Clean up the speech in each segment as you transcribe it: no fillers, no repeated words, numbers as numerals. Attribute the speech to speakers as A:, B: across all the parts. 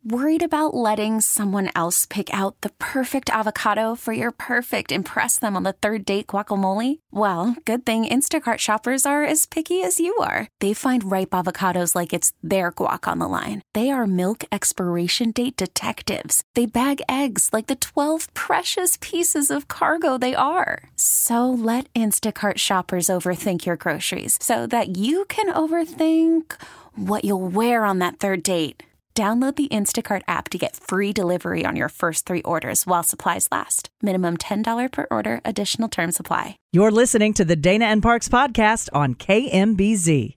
A: Worried about letting someone else pick out the perfect avocado for your perfect impress them on the third date guacamole? Well, good thing Instacart shoppers are as picky as you are. They find ripe avocados like it's their guac on the line. They are milk expiration date detectives. They bag eggs like the 12 precious pieces of cargo they are. So let Instacart shoppers overthink your groceries so that you can overthink what you'll wear on that third date. Download the Instacart app to get free delivery on your first 3 orders while supplies last. Minimum $10 per order. Additional terms apply.
B: You're listening to the Dana and Parks podcast on KMBZ.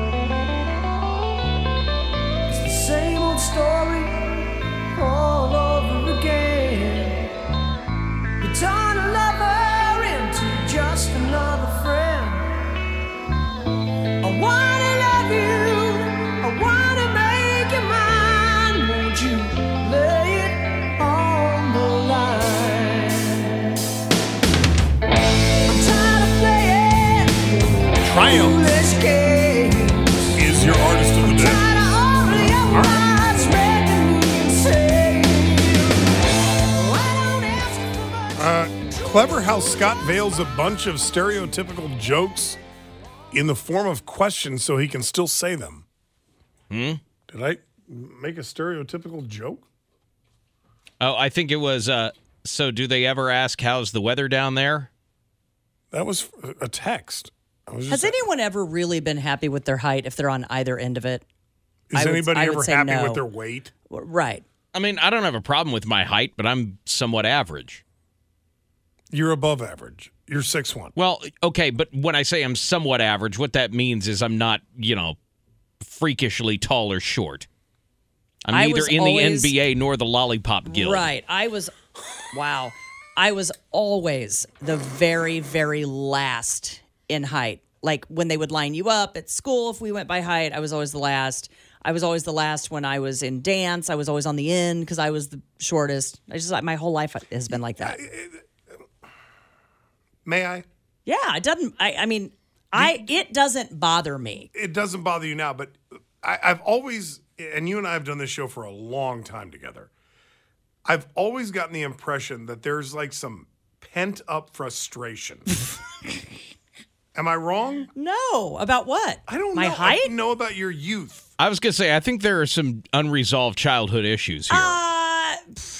C: It's the same old story all over again. You turn a lover into just another friend. I wanna love you. I wanna make you mine. Won't you lay it on the line? I'm tired of playing
D: Triumph
C: foolish games.
D: is your artist of the day.
C: Tired of all the young ones making me insane. I don't ask for much.
D: Clever how Scott veils a bunch of stereotypical jokes in the form of questions so he can still say them. Did I make a stereotypical joke?
E: Oh, I think it was, so do they ever ask how's the weather down there?
D: That was a text.
B: Has anyone ever really been happy with their height if they're on either end of it?
D: Is anybody
B: I would
D: ever
B: say
D: happy
B: no.
D: with their weight?
B: Right.
E: I mean, I don't have a problem with my height, but I'm somewhat average.
D: You're above average. You're 6'1".
E: Well, okay, but when I say I'm somewhat average, what that means is I'm not, freakishly tall or short. I'm
B: I
E: neither
B: was
E: in
B: always-
E: the NBA nor the Lollipop Guild.
B: Right. I was always the very, very last in height. Like when they would line you up at school, if we went by height, I was always the last. I was always the last when I was in dance. I was always on the end because I was the shortest. My whole life has been like that.
D: May I?
B: Yeah, it doesn't. It doesn't bother me.
D: It doesn't bother you now, but I've always, and you and I have done this show for a long time together, I've always gotten the impression that there's like some pent-up frustration. Am I wrong?
B: No, about what?
D: I don't
B: My
D: know.
B: height?
D: I know about your youth.
E: I was going to say, I think there are some unresolved childhood issues here.
B: I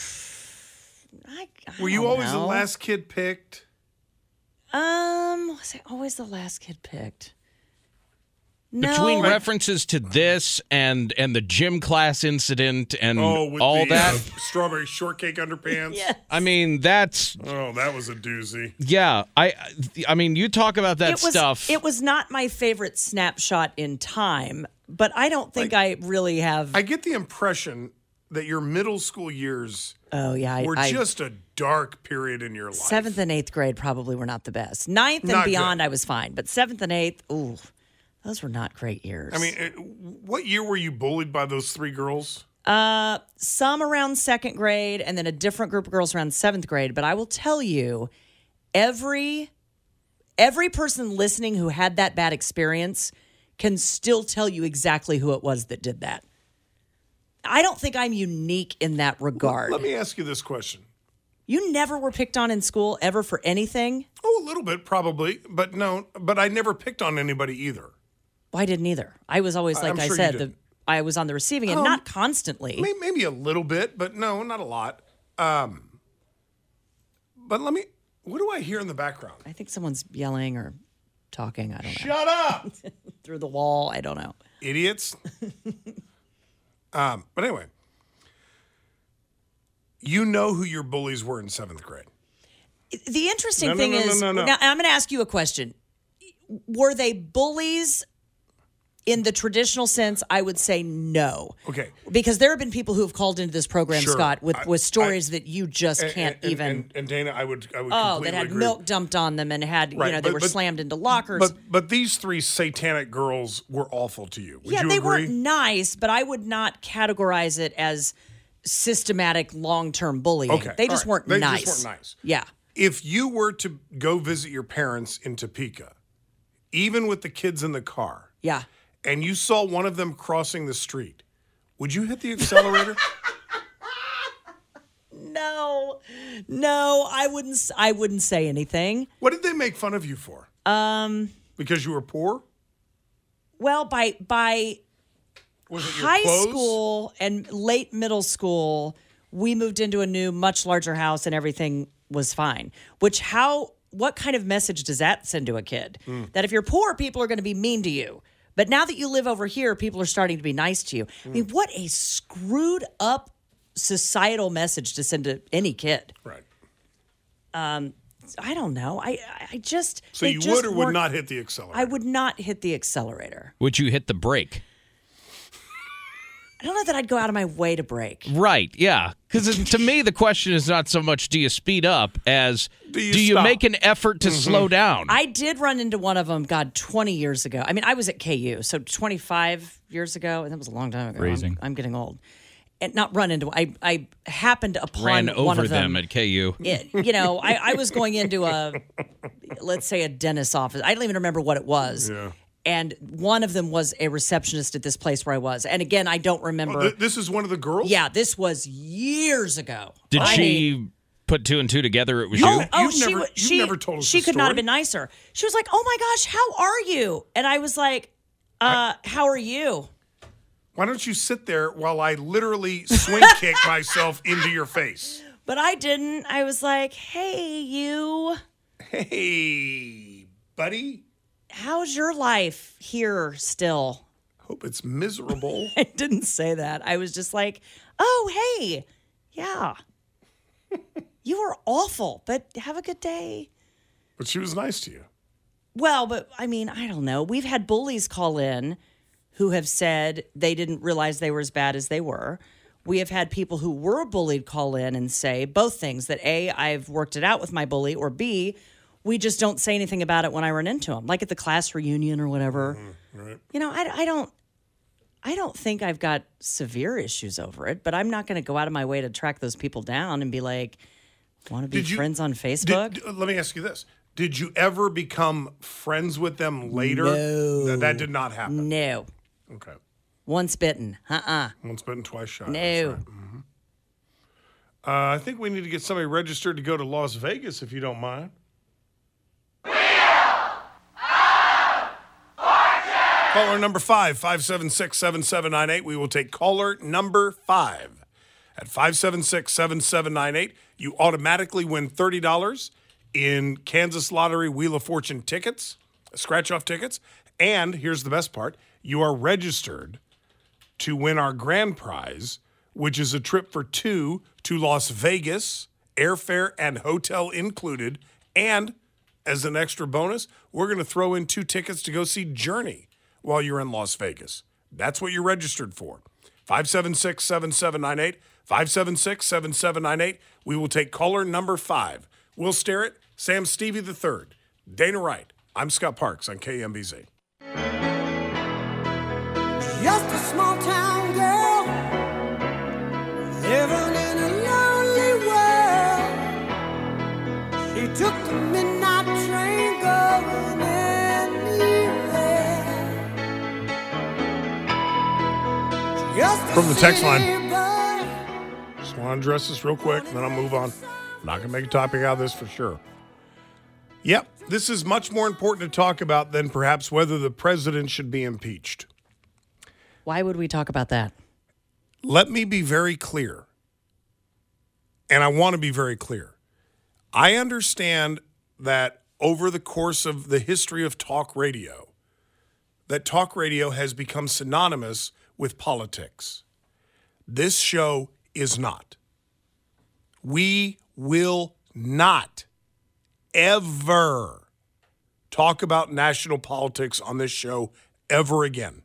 D: Were you
B: don't
D: always the
B: know.
D: last kid picked?
B: Was I always the last kid picked? No.
E: Between references to this and the gym class incident and
D: With
E: all
D: the,
E: that,
D: strawberry shortcake underpants?
B: Yeah.
E: I mean, that's,
D: Oh, that was a doozy.
E: yeah. I mean, you talk about that stuff.
B: It was not my favorite snapshot in time, but I don't think I really have.
D: I get the impression that your middle school years were
B: I
D: just a dark period in your life.
B: 7th and 8th grade probably were not the best. 9th and
D: Not
B: beyond,
D: good.
B: I was fine, but 7th and 8th, ooh, those were not great years.
D: I mean, what year were you bullied by those 3 girls?
B: some around 2nd grade, and then a different group of girls around 7th grade. But I will tell you, every person listening who had that bad experience can still tell you exactly who it was that did that. I don't think I'm unique in that regard.
D: Let me ask you this question.
B: You never were picked on in school ever for anything?
D: Oh, a little bit, probably. But no, but I never picked on anybody either.
B: Well, I didn't either. I was always, like
D: I'm
B: I
D: sure you
B: said,
D: didn't.
B: I was on the receiving end, not constantly.
D: Maybe a little bit, but no, not a lot. But what do I hear in the background?
B: I think someone's yelling or talking. I don't know.
D: Shut up,
B: Through the wall. I don't know.
D: idiots. But anyway, you know who your bullies were in 7th grade.
B: The interesting
D: No,
B: thing is,
D: no.
B: now I'm going to ask you a question. Were they bullies in the traditional sense? I would say no.
D: Okay.
B: Because there have been people who have called into this program,
D: Sure.
B: Scott, with stories that you just can't even.
D: And Dana, I would
B: Oh,
D: completely
B: that had
D: agree.
B: milk dumped on them and had,
D: Right,
B: they were
D: but-
B: slammed into lockers.
D: But these 3 satanic girls were awful to you. Would
B: yeah,
D: you
B: they
D: agree?
B: weren't nice, but I would not categorize it as systematic long-term bullying.
D: Okay,
B: They just
D: all right.
B: weren't
D: They
B: nice.
D: just weren't nice.
B: Yeah.
D: If you were to go visit your parents in Topeka, even with the kids in the car,
B: Yeah.
D: and you saw one of them crossing the street, would you hit the accelerator?
B: No, I wouldn't say anything.
D: What did they make fun of you for? Because you were poor?
B: Well, by
D: Was it your
B: high
D: clothes?
B: school and late middle school, we moved into a new, much larger house and everything was fine. What kind of message does that send to a kid? That if you're poor, people are going to be mean to you. But now that you live over here, people are starting to be nice to you. I mean, what a screwed up societal message to send to any kid.
D: Right.
B: I don't know. I just
D: So
B: they
D: you
B: just
D: would or would
B: weren't-
D: not hit the accelerator?
B: I would not hit the accelerator.
E: Would you hit the brake?
B: I don't know that I'd go out of my way to brake.
E: Right, yeah. Because to me, the question is not so much do you speed up as
D: Do you
E: do you
D: stop?
E: make an effort to slow down?
B: I did run into one of them, 20 years ago. I mean, I was at KU, so 25 years ago, and that was a long time ago.
F: Raising.
B: I'm getting old. And not run into, I happened upon
E: Ran
B: one
E: over
B: of them.
E: at KU.
B: I was going into let's say a dentist's office. I don't even remember what it was.
D: Yeah.
B: And one of them was a receptionist at this place where I was. And again, I don't remember.
D: This is one of the girls?
B: Yeah, this was years ago.
E: Did she put two and two together? It was you?
D: You've never told us
B: She
D: the
B: could not
D: story.
B: have been nicer. She was like, "Oh my gosh, how are you?" And I was like, "How are you?"
D: Why don't you sit there while I literally swing kick myself into your face?
B: But I didn't. I was like, "Hey, you.
D: Hey, buddy.
B: How's your life here still?"
D: Hope it's miserable.
B: I didn't say that. I was just like, "Oh, hey. Yeah. You were awful, but have a good day."
D: But she was nice to you.
B: Well, but I mean, I don't know. We've had bullies call in who have said they didn't realize they were as bad as they were. We have had people who were bullied call in and say both things, that A, I've worked it out with my bully, or B, we just don't say anything about it when I run into them, like at the class reunion or whatever.
D: Right.
B: You know, I don't think I've got severe issues over it, but I'm not going to go out of my way to track those people down and be like, want to be friends on Facebook?
D: Let me ask you this. Did you ever become friends with them later?
B: No.
D: That did not happen.
B: No.
D: Okay.
B: Once bitten.
D: Once bitten, twice shy.
B: No.
D: That's right. I think we need to get somebody registered to go to Las Vegas, if you don't mind. Caller number 5, 576-7798. We will take caller number 5 at 576-7798. You automatically win $30 in Kansas Lottery Wheel of Fortune tickets, scratch-off tickets. And here's the best part. You are registered to win our grand prize, which is a trip for 2 to Las Vegas, airfare and hotel included. And as an extra bonus, we're going to throw in 2 tickets to go see Journey while you're in Las Vegas. That's what you're registered for. 576-7798, 576-7798. We will take caller number 5. Will Sterrett, Sam Stevie III, Dana Wright. I'm Scott Parks on KMBZ.
C: Just a small town girl living in a lonely world. She took the midnight train going anywhere. Just a
D: From the text line.
C: city boy.
D: Just want to address this real quick, and then I'll move on. I'm not going to make a topic out of this for sure. Yep, this is much more important to talk about than perhaps whether the president should be impeached.
B: Why would we talk about that?
D: Let me be very clear, and I want to be very clear. I understand that over the course of the history of talk radio, that talk radio has become synonymous with politics. This show is not. We will not ever talk about national politics on this show ever again.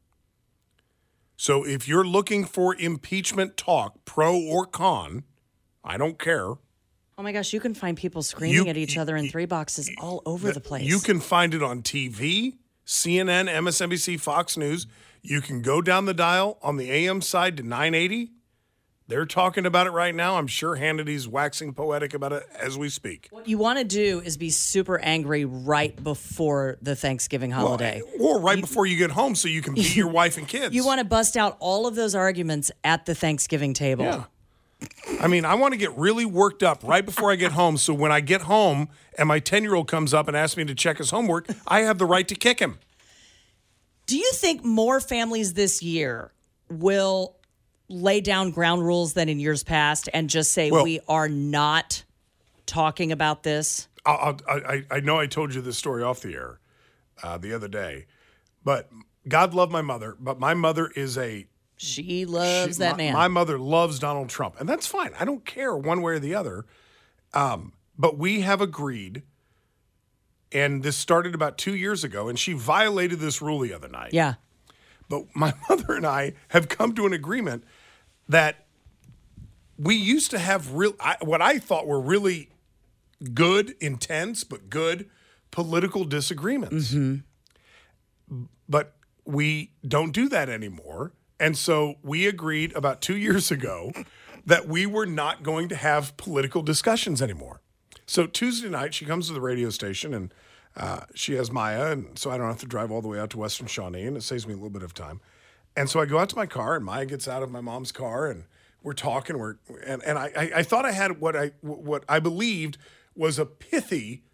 D: So if you're looking for impeachment talk, pro or con, I don't care.
B: Oh my gosh, you can find people screaming at each other in 3 boxes all over the place.
D: You can find it on TV, CNN, MSNBC, Fox News. You can go down the dial on the AM side to 980. They're talking about it right now. I'm sure Hannity's waxing poetic about it as we speak.
B: What you want to do is be super angry right before the Thanksgiving holiday.
D: Or right before you get home so you can beat your wife and kids.
B: You want to bust out all of those arguments at the Thanksgiving table.
D: Yeah. I mean, I want to get really worked up right before I get home. So when I get home and my 10-year-old comes up and asks me to check his homework, I have the right to kick him.
B: Do you think more families this year will lay down ground rules than in years past and just say we are not talking about this?
D: I know I told you this story off the air the other day, but God loved my mother, but my mother is
B: She loves that man.
D: My mother loves Donald Trump, and that's fine. I don't care one way or the other. But we have agreed, and this started about 2 years ago, and she violated this rule the other night.
B: Yeah.
D: But my mother and I have come to an agreement that we used to have what I thought were really good, intense, but good political disagreements. But we don't do that anymore. And so we agreed about 2 years ago that we were not going to have political discussions anymore. So Tuesday night, she comes to the radio station and she has Maya, and so I don't have to drive all the way out to Western Shawnee, and it saves me a little bit of time. And so I go out to my car, and Maya gets out of my mom's car, and we're talking. And I thought I had what I believed was a pithy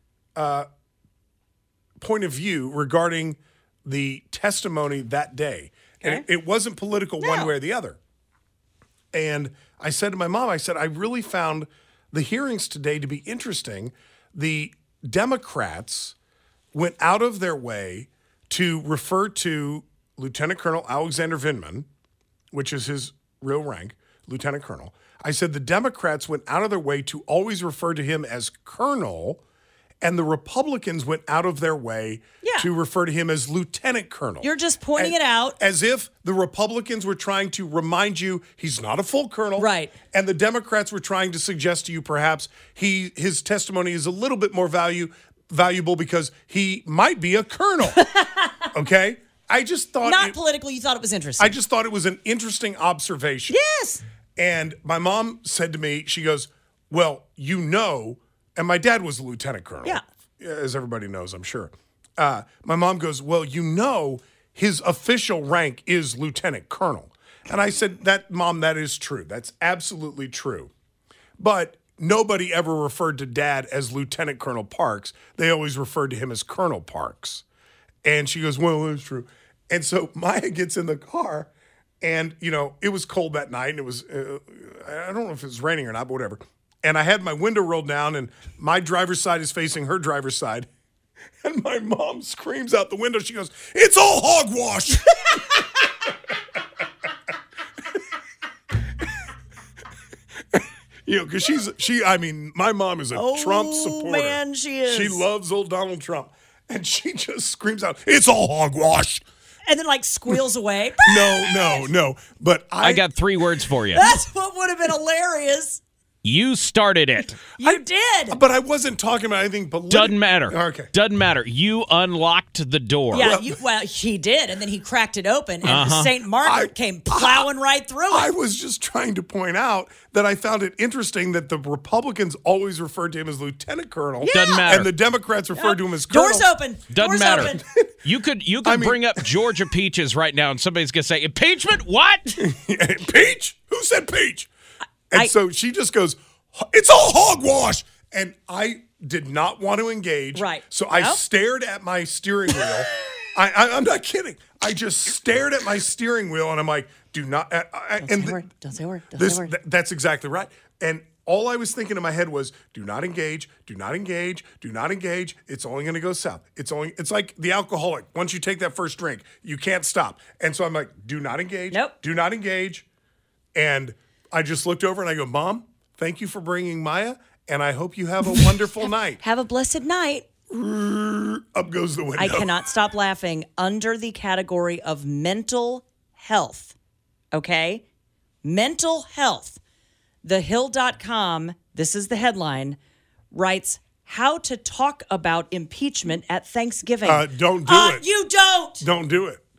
D: point of view regarding the testimony that day.
B: Okay.
D: And it wasn't political one way or the other. And I said to my mom, I really found the hearings today to be interesting. The Democrats went out of their way to refer to Lieutenant Colonel Alexander Vindman, which is his real rank, Lieutenant Colonel. I said the Democrats went out of their way to always refer to him as Colonel, and the Republicans went out of their way to refer to him as Lieutenant Colonel.
B: You're just pointing it out.
D: As if the Republicans were trying to remind you he's not a full colonel.
B: Right.
D: And the Democrats were trying to suggest to you perhaps his testimony is a little bit more valuable because he might be a colonel. Okay? I just thought...
B: Not political. You thought it was interesting.
D: I just thought it was an interesting observation.
B: Yes.
D: And my mom said to me, she goes, well, you know... And my dad was a lieutenant colonel.
B: Yeah.
D: As everybody knows, I'm sure. My mom goes, well, you know his official rank is lieutenant colonel. And I said, Mom, that is true. That's absolutely true. But nobody ever referred to Dad as Lieutenant Colonel Parks. They always referred to him as Colonel Parks. And she goes, well, that's true. And so Maya gets in the car, and, it was cold that night, and it was, I don't know if it was raining or not, but whatever. And I had my window rolled down, and my driver's side is facing her driver's side. And my mom screams out the window. She goes, it's all hogwash. Because my mom is a Trump supporter.
B: Oh, man, she is.
D: She loves old Donald Trump. And she just screams out, it's all hogwash.
B: And then squeals away.
D: No. But
E: I got 3 words for you.
B: That's what would have been hilarious.
E: You started it.
B: You did.
D: But I wasn't talking about anything political.
E: Doesn't matter.
D: Okay.
E: Doesn't matter. You unlocked the door.
B: Yeah, he did. And then he cracked it open, and St. Margaret came plowing right through it.
D: I was just trying to point out that I found it interesting that the Republicans always referred to him as Lieutenant Colonel.
B: Yeah.
E: Doesn't matter.
D: And the Democrats referred to him as Colonel.
B: Doors open.
E: Doesn't
B: Doors
E: matter.
B: Open.
E: You could bring up Georgia peaches right now, and somebody's going to say, impeachment? What?
D: Peach? Who said peach? And so she just goes, it's all hogwash. And I did not want to engage.
B: Right.
D: So I stared at my steering wheel. I'm not kidding. I just stared at my steering wheel, and I'm like, do not.
B: Don't say a word.
D: That's exactly right. And all I was thinking in my head was, do not engage, do not engage, do not engage. It's only going to go south. It's like the alcoholic. Once you take that first drink, you can't stop. And so I'm like, do not engage.
B: Nope.
D: Do not engage. And I just looked over and I go, Mom, thank you for bringing Maya, and I hope you have a wonderful night.
B: Have a blessed night.
D: Up goes the window.
B: I cannot stop laughing under the category of mental health. Okay? Mental health. TheHill.com, this is the headline, writes, how to talk about impeachment at Thanksgiving.
D: Don't do it.
B: You don't.
D: Don't do it.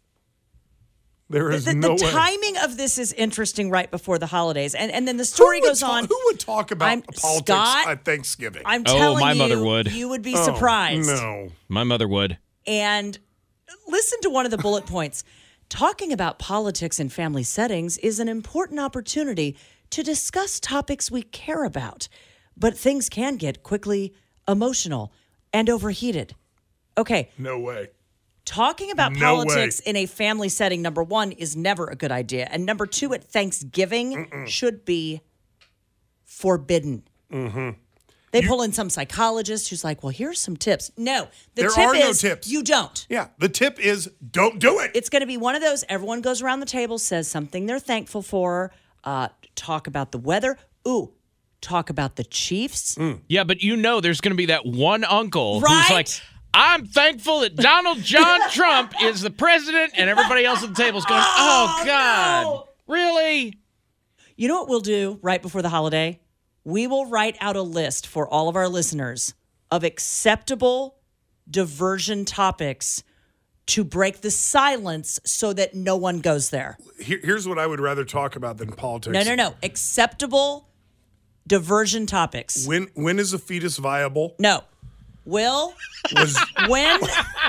D: There is
B: The
D: way.
B: timing of this is interesting right before the holidays. And then the story goes on.
D: Who would talk about politics
B: Scott,
D: at Thanksgiving?
B: I'm telling
E: my
B: you,
E: mother would.
B: You would be surprised.
D: No.
E: My mother would.
B: And listen to one of the bullet points. Talking about politics in family settings is an important opportunity to discuss topics we care about. But things can get quickly emotional and overheated. Okay,
D: No way.
B: talking about
D: No
B: politics in a family setting, number one, is never a good idea. And number two, at Thanksgiving, should be forbidden. They pull in some psychologist who's like, well, here's some tips. No, the
D: There
B: tip
D: are no
B: is
D: tips.
B: you don't.
D: Yeah. The tip is don't do it.
B: It's going to be one of those, everyone goes around the table, says something they're thankful for, talk about the weather. Ooh, talk about the Chiefs.
E: Yeah, but there's going to be that one uncle who's
B: Right?
E: like, I'm thankful that Donald John Trump is the president, and everybody else at the table is going, oh, God.
B: no.
E: Really?
B: You know what we'll do right before the holiday? We will write out a list for all of our listeners of acceptable diversion topics to break the silence so that no one goes there.
D: Here's what I would rather talk about than politics.
B: No. Acceptable diversion topics.
D: When is a fetus viable?
B: No. Will, when,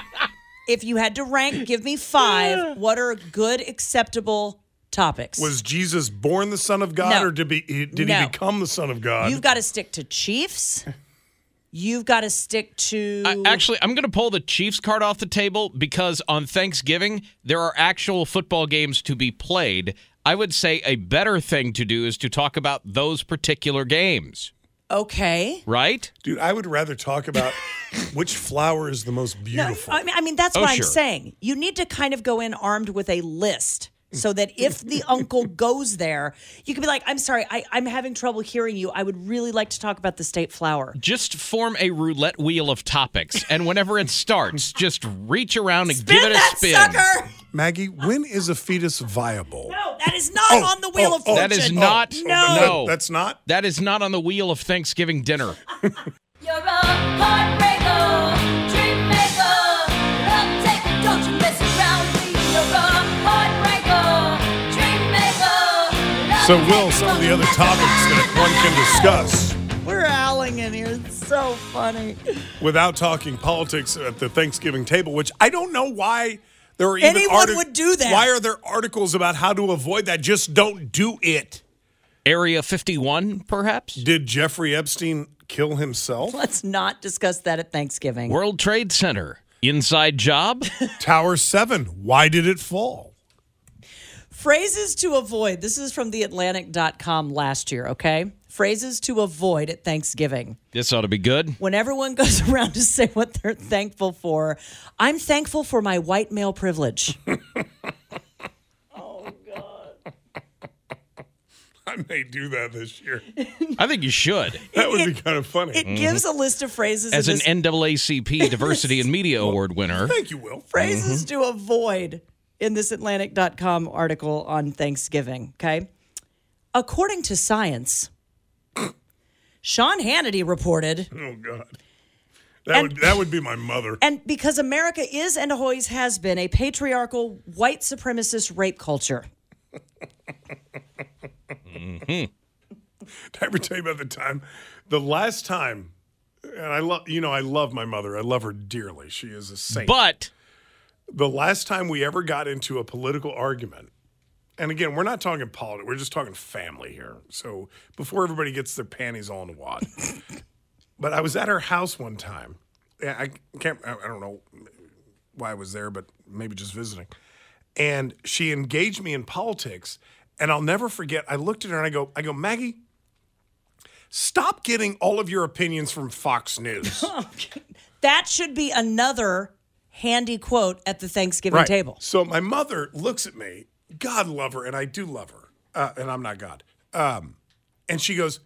B: if you had to rank, give me 5, what are good, acceptable topics?
D: Was Jesus born the Son of God,
B: No.
D: or did he
B: No.
D: become the Son of God?
B: You've got to stick to Chiefs. You've got to stick to...
E: Actually, I'm going to pull the Chiefs card off the table because on Thanksgiving, there are actual football games to be played. I would say a better thing to do is to talk about those particular games,
B: Okay.
E: right?
D: Dude, I would rather talk about which flower is the most
B: No,
D: beautiful.
B: I mean that's
E: Oh,
B: what I'm
E: sure.
B: saying. You need to kind of go in armed with a list so that if the uncle goes there, you can be like, I'm sorry, I'm having trouble hearing you. I would really like to talk about the state flower.
E: Just form a roulette wheel of topics, and whenever it starts, just reach around and
B: Spin
E: give it a
B: that
E: spin.
B: sucker!
D: Maggie, when is a fetus viable?
B: No, that is not on the Wheel of Fortune.
E: That is not.
B: No.
D: That's not?
E: That is not on the wheel of Thanksgiving dinner.
C: You're a heartbreaker, dream maker, love taker, don't you mess around with me. You're a heartbreaker, dream maker, love
D: So,
C: taker,
D: Will, some of
C: don't
D: the
C: you
D: other
C: mess
D: topics
C: around
D: that one can discuss
B: We're howling in here. It's so funny.
D: without talking politics at the Thanksgiving table, which I don't know why there are even
B: Anyone would do that.
D: Why are there articles about how to avoid that? Just don't do it.
E: Area 51, perhaps?
D: Did Jeffrey Epstein kill himself?
B: Let's not discuss that at Thanksgiving.
E: World Trade Center. Inside job?
D: Tower 7, why did it fall?
B: Phrases to avoid. This is from theatlantic.com last year, okay? Phrases to avoid at Thanksgiving.
E: This ought to be good.
B: When everyone goes around to say what they're thankful for, I'm thankful for my white male privilege.
D: I may do that this year.
E: I think you should.
D: That would be kind of funny.
B: It gives a list of phrases.
E: As
B: in
E: an
B: this-
E: NAACP Diversity and Media Award winner.
D: Thank you, Will.
B: phrases to avoid in this Atlantic.com article on Thanksgiving, okay? According to science, Sean Hannity reported,
D: Oh, God.
B: And-
D: That would be my mother.
B: and because America is and always has been a patriarchal, white supremacist rape culture.
D: Did I ever tell you about the time? The last time, and I love my mother. I love her dearly. She is a saint.
E: But
D: The last time we ever got into a political argument, and again, we're not talking politics, we're just talking family here. So before everybody gets their panties all in a wad. But I was at her house one time. I don't know why I was there, but maybe just visiting. And she engaged me in politics. And I'll never forget, I looked at her and I go, Maggie, stop getting all of your opinions from Fox News.
B: That should be another handy quote at the Thanksgiving table.
D: So my mother looks at me, God love her, and I do love her, and I'm not God. And she goes,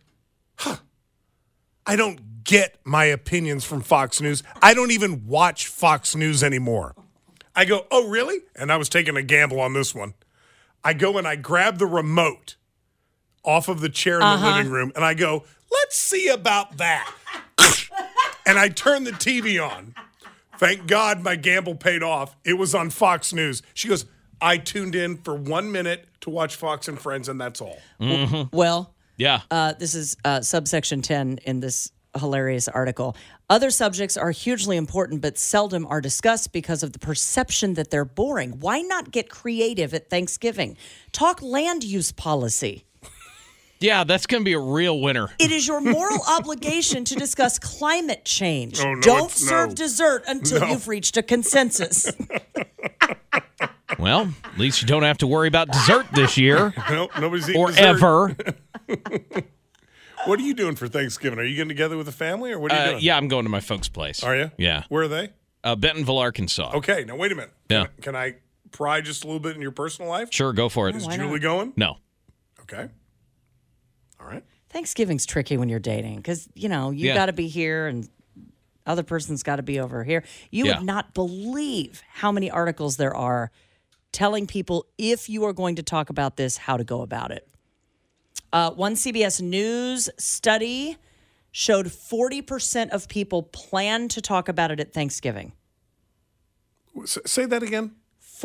D: I don't get my opinions from Fox News. I don't even watch Fox News anymore. I go, oh, really? And I was taking a gamble on this one. I go and I grab the remote off of the chair in the living room, and I go, let's see about that. And I turn the TV on. Thank God my gamble paid off. It was on Fox News. She goes, I tuned in for 1 minute to watch Fox and Friends, and that's all.
B: Well,
E: yeah.
B: this is subsection 10 in this hilarious article. Other subjects are hugely important, but seldom are discussed because of the perception that they're boring. Why not get creative at Thanksgiving? Talk land use policy.
E: Yeah, that's going to be a real winner.
B: It is your moral obligation to discuss climate change.
D: Oh, no,
B: Don't
D: it's-
B: serve
D: no.
B: dessert until
D: No.
B: you've reached a consensus.
E: Well, at least you don't have to worry about dessert this year
D: Nope, nobody's eating
E: or
D: dessert.
E: ever.
D: What are you doing for Thanksgiving? Are you getting together with the family, or what are you doing?
E: Yeah, I'm going to my folks' place.
D: Are you?
E: Yeah.
D: Where are they?
E: Bentonville, Arkansas.
D: Okay, now wait a minute.
E: Yeah.
D: Can I pry just a little bit in your personal life?
E: Sure, go for it.
D: Is
B: why
D: Julie
B: not?
D: going?
E: No.
D: Okay. All right.
B: Thanksgiving's tricky when you're dating because, you
E: Yeah.
B: got to be here and other person's got to be over here. You
E: Yeah.
B: would not believe how many articles there are telling people if you are going to talk about this, how to go about it. One CBS News study showed 40% of people plan to talk about it at Thanksgiving.
D: Say that again.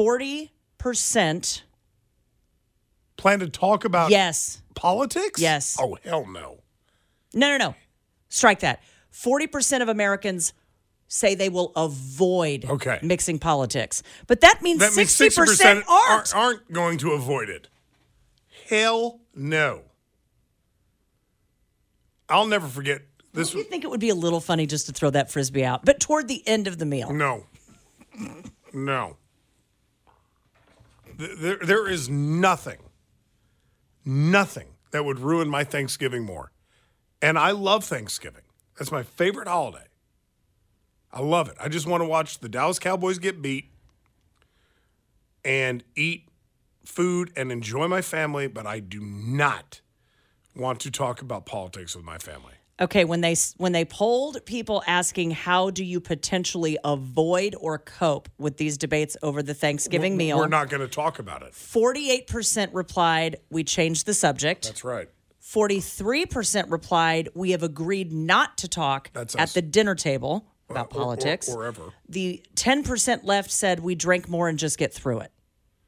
B: 40%.
D: Plan to talk about
B: Yes.
D: politics?
B: Yes.
D: Oh, hell no.
B: No. Strike that. 40% of Americans say they will avoid
D: Okay.
B: mixing politics. But that means
D: That means
B: 60% aren't.
D: aren't going to avoid it. Hell no. I'll never forget this.
B: You think it would be a little funny just to throw that Frisbee out, but toward the end of the meal.
D: No. No. There is nothing that would ruin my Thanksgiving more. And I love Thanksgiving. That's my favorite holiday. I love it. I just want to watch the Dallas Cowboys get beat and eat food and enjoy my family, but I do not want to talk about politics with my family.
B: Okay, when they polled people asking how do you potentially avoid or cope with these debates over the Thanksgiving meal,
D: We're not going to talk about it.
B: 48% replied we changed the subject.
D: That's right.
B: 43% replied we have agreed not to talk
D: That's
B: at
D: us.
B: the dinner table about politics.
D: Or ever.
B: The 10% left said we drank more and just get through it.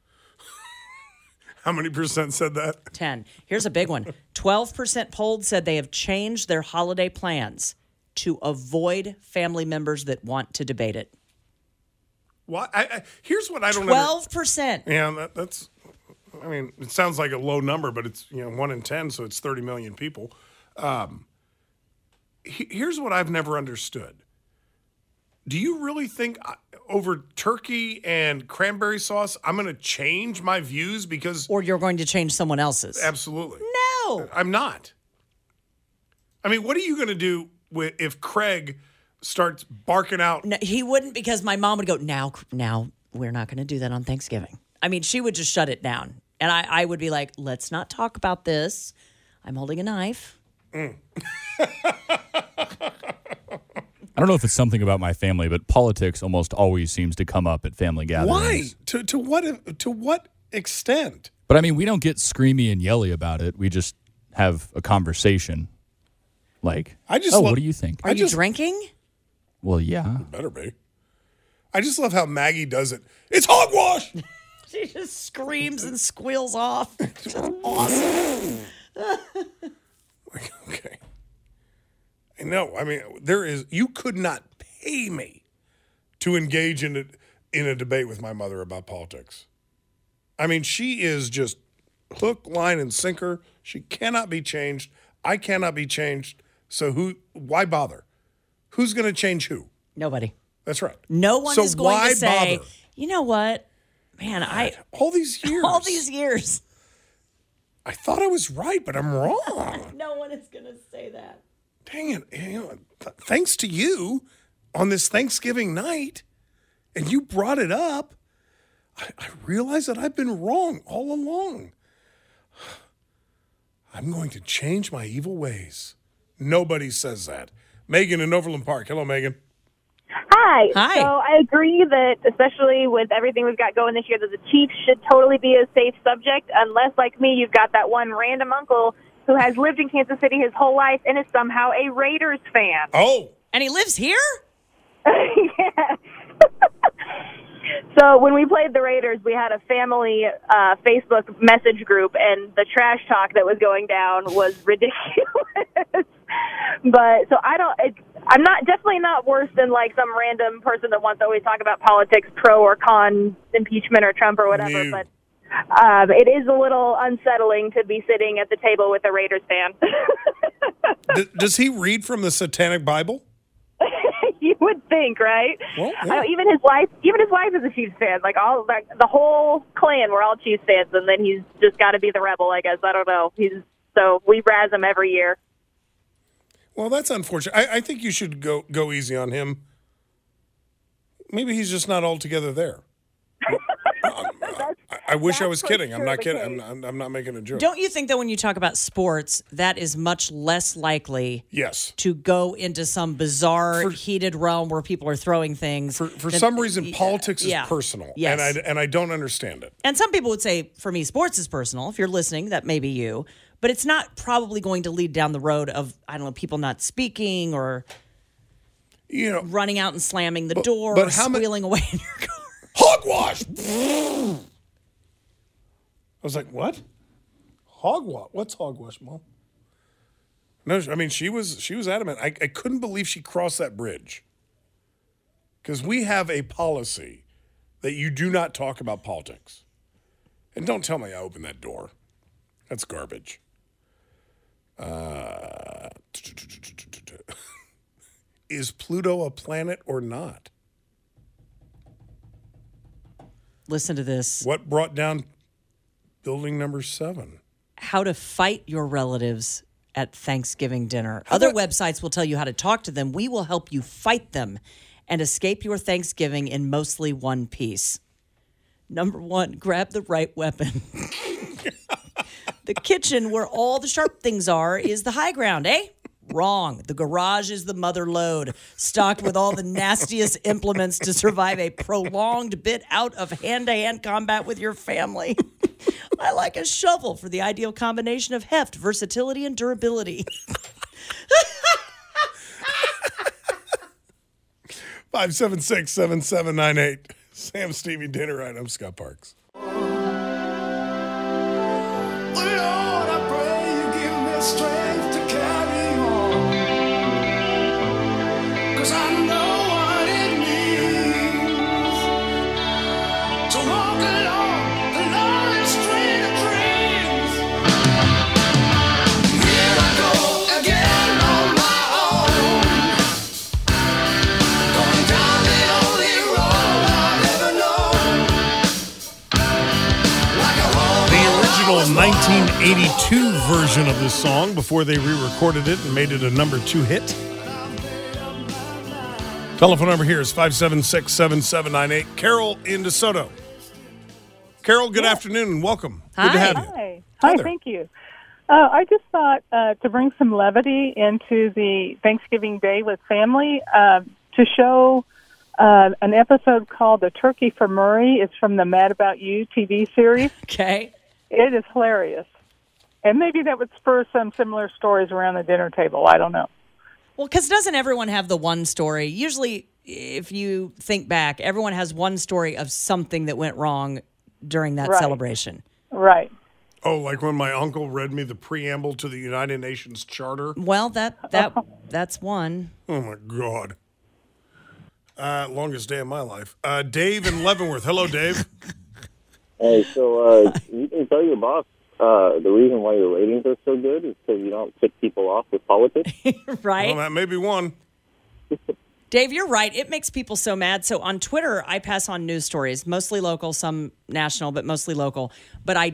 D: How many percent said that?
B: 10. Here's a big one. 12% polled said they have changed their holiday plans to avoid family members that want to debate it.
D: Well, here's what I don't
B: 12%.
D: Yeah, that's. I mean, it sounds like a low number, but it's 1 in 10, so it's 30 million people. Here's what I've never understood. Do you really think over turkey and cranberry sauce, I'm going to change my views because?
B: Or you're going to change someone else's.
D: Absolutely.
B: No.
D: I'm not. I mean, what are you going to do if Craig starts barking out?
B: No, he wouldn't because my mom would go, now we're not going to do that on Thanksgiving. I mean, she would just shut it down. And I would be like, let's not talk about this. I'm holding a knife.
F: I don't know if it's something about my family, but politics almost always seems to come up at family gatherings.
D: Why? To what extent?
F: But I mean, we don't get screamy and yelly about it. We just have a conversation. Like,
D: I just
F: what
D: love-
F: do you think?
B: Are you drinking?
F: Well, yeah.
D: Better be. I just love how Maggie does it. It's hogwash.
B: She just screams and squeals off. Just awesome.
D: Okay. I know. I mean, you could not pay me to engage in a debate with my mother about politics. I mean, she is just hook, line, and sinker. She cannot be changed. I cannot be changed. So why bother? Who's going to change who?
B: Nobody.
D: That's right.
B: No one
D: So
B: is going
D: why
B: to say,
D: bother?
B: you know what? Man,
D: All these years.
B: all these years.
D: I thought I was right, but I'm wrong.
B: No one is going to say that.
D: Dang it. Thanks to you on this Thanksgiving night, and you brought it up, I realize that I've been wrong all along. I'm going to change my evil ways. Nobody says that. Megan in Overland Park. Hello, Megan.
G: Hi.
B: Hi.
G: So I agree that, especially with everything we've got going this year, that the Chiefs should totally be a safe subject, unless, like me, you've got that one random uncle who has lived in Kansas City his whole life and is somehow a Raiders fan.
D: Oh,
B: And he lives here?
G: Yeah. So when we played the Raiders, we had a family Facebook message group, and the trash talk that was going down was ridiculous. But so I'm definitely not worse than like some random person that wants to always talk about politics, pro or con impeachment or Trump or whatever.
D: No.
G: But It is a little unsettling to be sitting at the table with a Raiders fan.
D: Does he read from the Satanic Bible?
G: You would think, right?
D: Well, yeah.
G: Even his wife is a Chiefs fan. Like the whole clan, we're all Chiefs fans, and then he's just got to be the rebel, I guess. I don't know. So we razz him every year.
D: Well, that's unfortunate. I think you should go easy on him. Maybe he's just not altogether there. I wish I was kidding. I'm not kidding. I'm not making a joke.
B: Don't you think that when you talk about sports, that is much less likely
D: Yes.
B: to go into some bizarre, heated realm where people are throwing things?
D: For some reason, politics is
B: yeah.
D: personal,
B: Yes.
D: and I don't understand it.
B: And some people would say, for me, sports is personal. If you're listening, that may be you. But it's not probably going to lead down the road of, I don't know, people not speaking or running out and slamming the door or squealing away in your car.
D: Hogwash! I was like, what? Hogwash? What's hogwash, Mom? No, I mean, she was adamant. I couldn't believe she crossed that bridge. Because we have a policy that you do not talk about politics. And don't tell me I opened that door. That's garbage. Is Pluto a planet or not?
B: Listen to this.
D: What brought down building number 7?
B: How to fight your relatives at Thanksgiving dinner. Other websites will tell you how to talk to them. We will help you fight them and escape your Thanksgiving in mostly one piece. Number 1, grab the right weapon. The kitchen, where all the sharp things are, is the high ground, eh? Wrong. The garage is the mother lode, stocked with all the nastiest implements to survive a prolonged bit out of hand-to-hand combat with your family. I like a shovel for the ideal combination of heft, versatility, and durability.
D: 576-7798. Sam Stevie Dinner Right. I'm Scott Parks.
H: Lord, I pray you give me strength to carry on. 'Cause I know what it means to walk along the lonely street of dreams. Here I go again on my own, going down the only road I've ever known. Like a
D: The original 1982 version of this song before they re-recorded it and made it a number 2 hit. Telephone number here is 576-7798. Carol in DeSoto. Carol, good afternoon and welcome. Good to have you.
I: Hi.
D: Hi
I: Hi,
D: there.
I: thank you. I just thought to bring some levity into the Thanksgiving Day with family to show an episode called The Turkey for Murray. It's from the Mad About You TV series.
B: Okay.
I: It is hilarious. And maybe that would spur some similar stories around the dinner table. I don't know.
B: Well, because doesn't everyone have the one story? Usually, if you think back, everyone has one story of something that went wrong during that
I: Right.
B: celebration.
I: Right.
D: Oh, like when my uncle read me the preamble to the United Nations Charter?
B: Well, that's one.
D: Oh, my God. Longest day of my life. Dave in Leavenworth. Hello, Dave.
J: Hey, so you can tell your boss the reason why your ratings are so good is because you don't tick people off with politics.
B: Right?
D: Well, that may be one.
B: Dave, you're right. It makes people so mad. So on Twitter, I pass on news stories, mostly local, some national, but mostly local. But I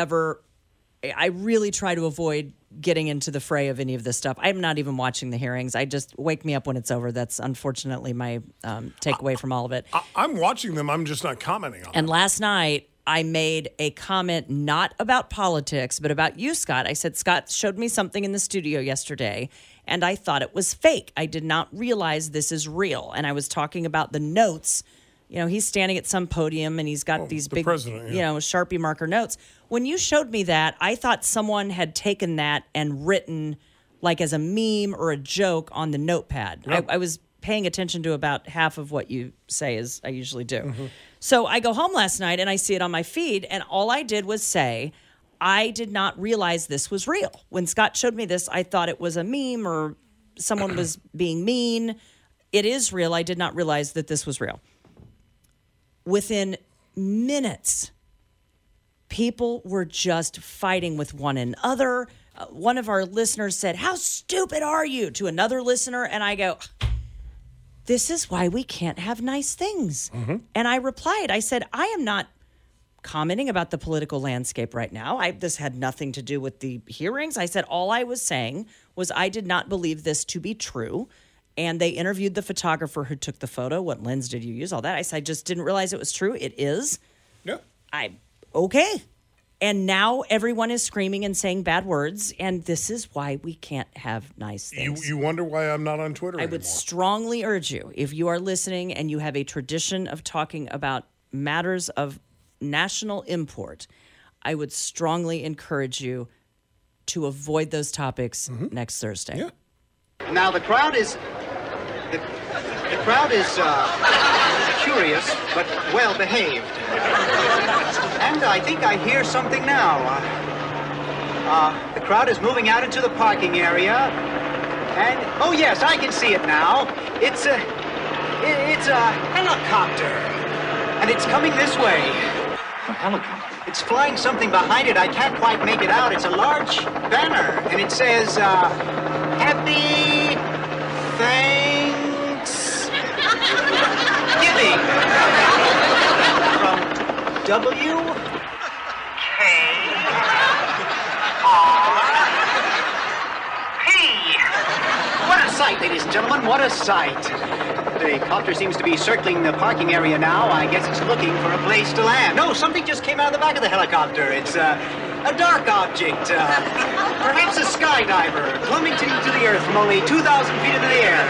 B: really try to avoid getting into the fray of any of this stuff. I'm not even watching the hearings. I just wake me up when it's over. That's unfortunately my takeaway from all of it.
D: I'm watching them. I'm just not commenting on them.
B: And last night, I made a comment not about politics, but about you, Scott. I said, Scott showed me something in the studio yesterday, and I thought it was fake. I did not realize this is real. And I was talking about the notes. You know, he's standing at some podium, and he's got these big, Sharpie marker notes. When you showed me that, I thought someone had taken that and written, like as a meme or a joke on the notepad.
D: Yep.
B: I was paying attention to about half of what you say, as I usually do. Mm-hmm. So I go home last night and I see it on my feed, and all I did was say, I did not realize this was real. When Scott showed me this, I thought it was a meme or someone was being mean. It is real. I did not realize that this was real. Within minutes, People were just fighting with one another. One of our listeners said, "How stupid are you?" to another listener. And I go, "This is why we can't have nice things." And I replied, I said, "I am not commenting about the political landscape right now. This had nothing to do with the hearings." I said, all I was saying was I did not believe this to be true. And they interviewed the photographer who took the photo. What lens did you use? All that. I said, I just didn't realize it was true. It is.
D: Yeah.
B: Okay. And now everyone is screaming and saying bad words. And this is why we can't have nice things.
D: You wonder why I'm not on Twitter anymore.
B: I would strongly urge you, if you are listening and you have a tradition of talking about matters of national import, I would strongly encourage you to avoid those topics next Thursday.
D: Yeah.
K: Now the crowd is curious but well behaved, and I think I hear something now. The crowd is moving out into the parking area, and oh yes, I can see it now. It's a helicopter, and it's coming this way.
L: A helicopter?
K: It's flying something behind it. I can't quite make it out. It's a large banner, and it says, Happy Thanksgiving from WKRP. What a sight, ladies and gentlemen, what a sight. The copter seems to be circling the parking area now. I guess it's looking for a place to land. No, something just came out of the back of the helicopter. It's a dark object, perhaps a skydiver, plummeting to the earth from only 2,000 feet into the air.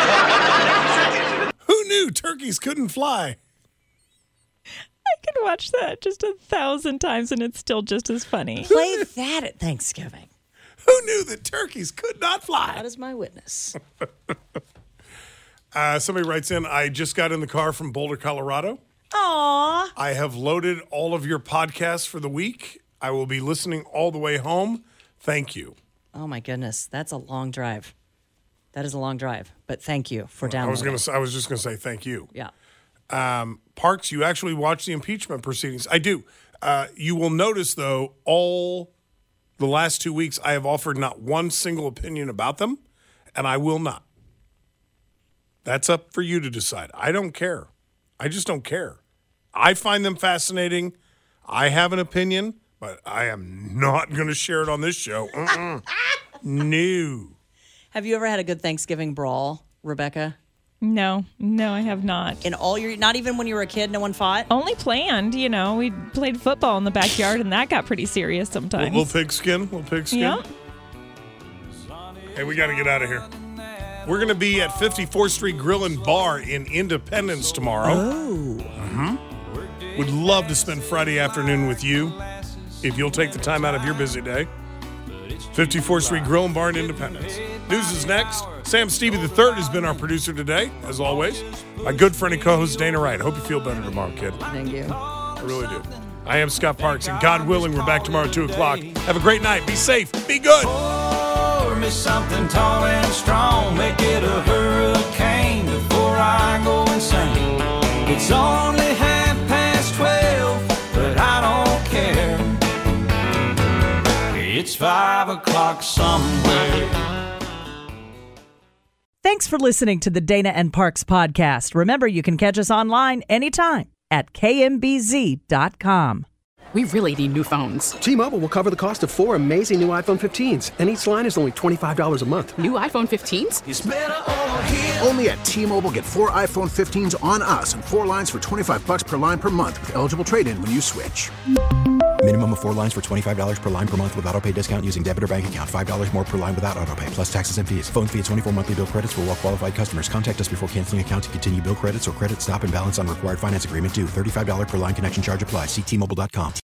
D: Who knew turkeys couldn't fly?
M: I could watch that just 1,000 times and it's still just as funny.
B: Play that at Thanksgiving.
D: Who knew that turkeys could not fly?
B: That is my witness.
D: Somebody writes in, I just got in the car from Boulder, Colorado.
B: Aww.
D: I have loaded all of your podcasts for the week. I will be listening all the way home. Thank you.
B: Oh, my goodness. That's a long drive. That is a long drive. But thank you for downloading.
D: I was just going to say thank you.
B: Yeah.
D: Parks, you actually watch the impeachment proceedings. I do. You will notice, though, all the last 2 weeks, I have offered not one single opinion about them, and I will not. That's up for you to decide. I don't care. I just don't care. I find them fascinating. I have an opinion, but I am not going to share it on this show. No.
B: Have you ever had a good Thanksgiving brawl, Rebecca?
M: No, I have not.
B: In all your, not even when you were a kid, no one fought?
M: Only planned, we played football in the backyard and that got pretty serious sometimes.
D: Little pigskin?
M: Yeah.
D: Hey, we got to get out of here. We're going to be at 54th Street Grill and Bar in Independence tomorrow.
B: Oh.
D: Would love to spend Friday afternoon with you if you'll take the time out of your busy day. 54th Street Grill and Bar in Independence. News is next. Sam Stevie III has been our producer today, as always. My good friend and co-host Dana Wright. Hope you feel better tomorrow, kid.
B: Thank you.
D: I really do. I am Scott Parks, and God willing, we're back tomorrow at 2 o'clock. Have a great night. Be safe. Be good.
H: Pour me something tall and strong. Make it a hurricane before I go insane. It's only 12:30, but I don't care. It's 5 o'clock somewhere.
N: Thanks for listening to the Dana and Parks podcast. Remember, you can catch us online anytime at kmbz.com.
O: We really need new phones.
P: T-Mobile will cover the cost of 4 amazing new iPhone 15s, and each line is only $25 a month.
O: New iPhone 15s?
P: It's better over here.
Q: Only at T-Mobile, get 4 iPhone 15s on us and 4 lines for $25 per line per month with eligible trade-in when you switch.
R: Minimum of 4 lines for $25 per line per month with autopay discount using debit or bank account. $5 more per line without autopay, plus taxes and fees. Phone fee at 24 monthly bill credits for well-qualified customers. Contact us before canceling account to continue bill credits or credit stop and balance on required finance agreement due. $35 per line connection charge applies. See T-Mobile.com.